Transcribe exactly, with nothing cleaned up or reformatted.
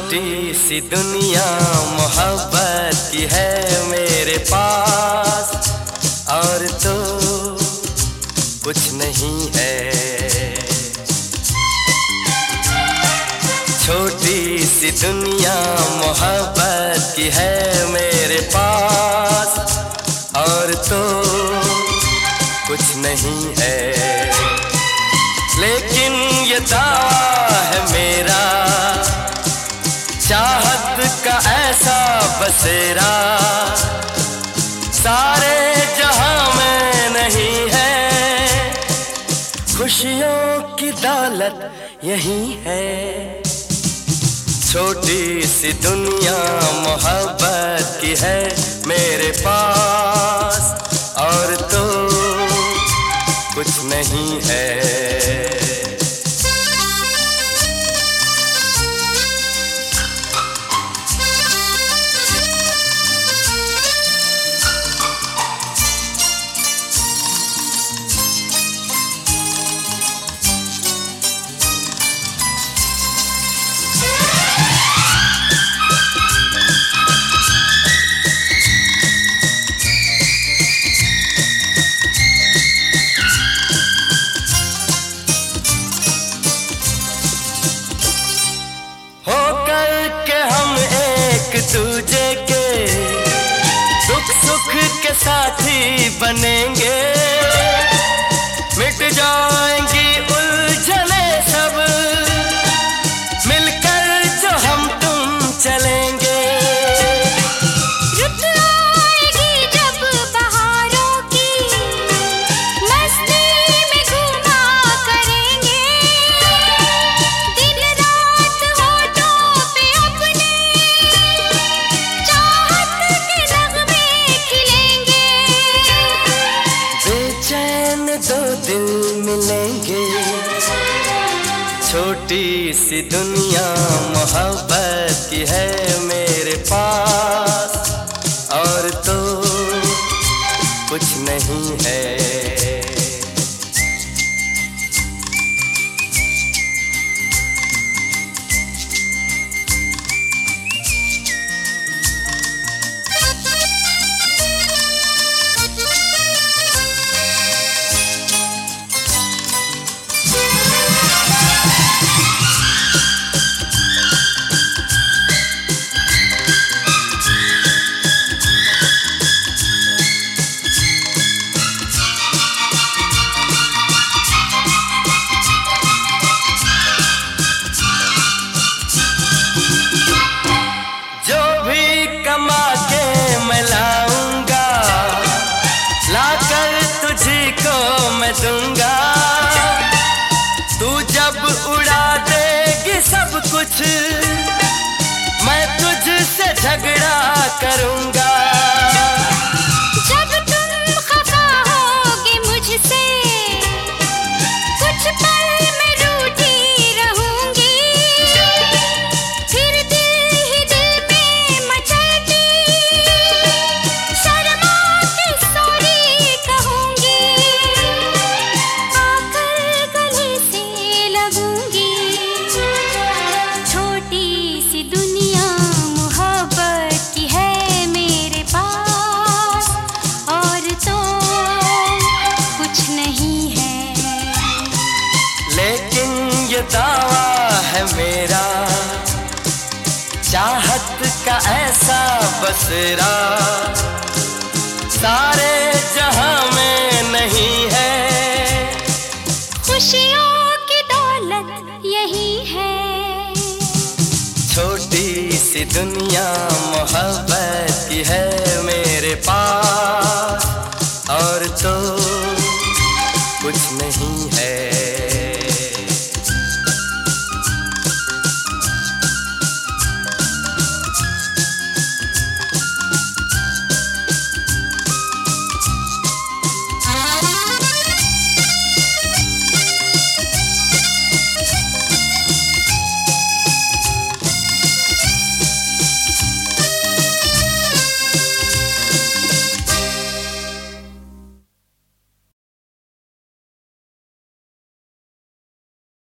छोटी सी दुनिया मोहब्बत की है मेरे पास, और तो कुछ नहीं है। छोटी सी दुनिया मोहब्बत की है मेरे पास, और तो कुछ नहीं है। लेकिन ये दावा है मेरा, चाहत का ऐसा बसेरा सारे जहां में नहीं है। खुशियों की दौलत यही है। छोटी सी दुनिया मोहब्बत की है मेरे पास, और तो कुछ नहीं है। दूजे के दुख सुख के साथी बनेंगे, मिट जाएंगी उलझने सब, मिलकर जो हम तुम चलेंगे। रुत आएगी जब बहारों की, मस्ती में घूमा करेंगे, दिन रात होठों पे अपने दो दिल मिलेंगे। छोटी सी दुनिया मोहब्बत की है मेरे पास, और तो कुछ नहीं है। कमा के मैं लाऊंगा, लाकर तुझी को मैं दूंगा। तू जब उड़ा देगी सब कुछ, मैं तुझसे झगड़ा करूंगा। जब तुम खफा होगे मुझसे, कुछ पल मैं रूठी रहूंगी, फिर दिल ही दिल में मचलती शर्मा के सॉरी कहूंगी, आकर गले से लगूंगी। छोटी सी दुनिया मोहब्बत की है मेरे पास, और तो कुछ नहीं है। लेकिन ये दावा है मेरा, चाहत का ऐसा बसेरा सारे जहां में नहीं है। खुशियों की दौलत यही है। छोटी सी दुनिया मोहब्बत की है मेरे पास, और तो कुछ नहीं है।